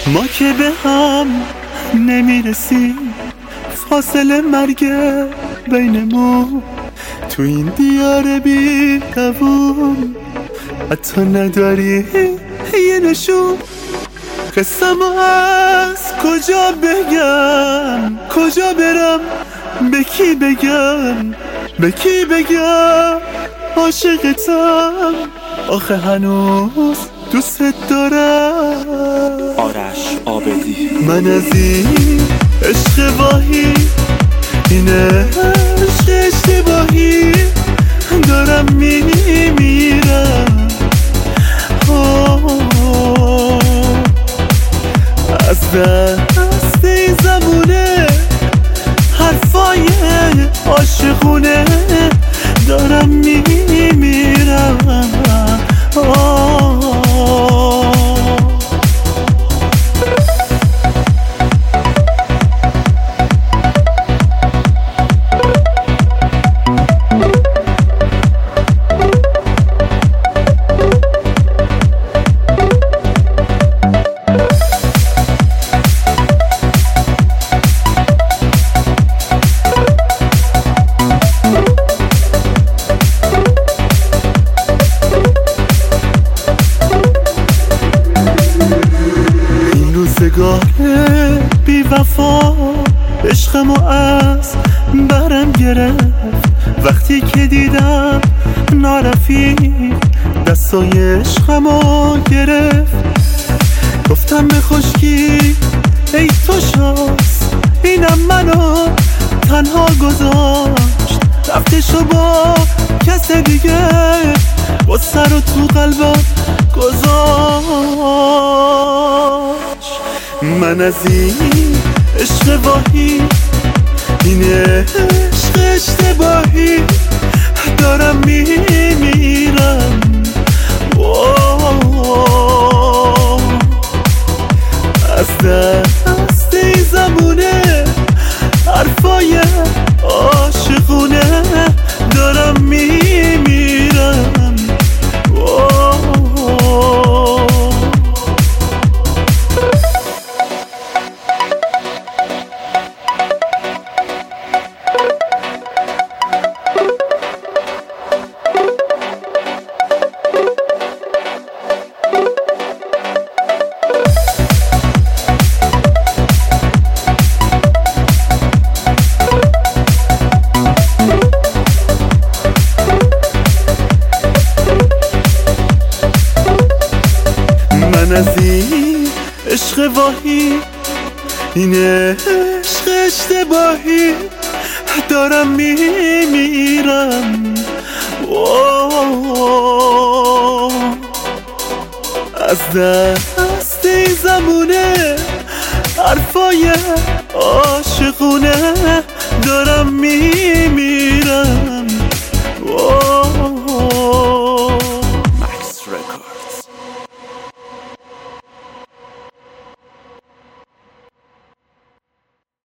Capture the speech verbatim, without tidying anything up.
ما که به هم نمیرسیم، فاصله مرگ بینمون تو این دیار بی دوام، حتی نداری یه نشون. قصه‌مو از کجا بگم، کجا برم، به کی بگم، به کی بگم عاشقتم، آخه هنوز دوست دارم. آرش عابدی. من از این عشق واهی، این عشق اشتباهی دارم میمیرم. از دست این زمونه حرفای عاشقونه دارم میمیرم. روزگاره بی وفا عشقمو از برم گرفت، وقتی که دیدم نارفیق دستای عشقمو گرفت. گفتم به خشکی ای تو شانس، اینم منو تنها گذاشت، رفتشو با کس دیگه با سر و تو قلبم گذاشت. من از این عشق واهی، این عشق اشتباهی دارم میمیرم. از دست این زمونه حرفای عاشقونه دارم میمیرم. من از این عشق واهی، این عشق اشتباهی دارم میمیرم. از دست این زمونه حرفای عاشقونه دارم میمیرم.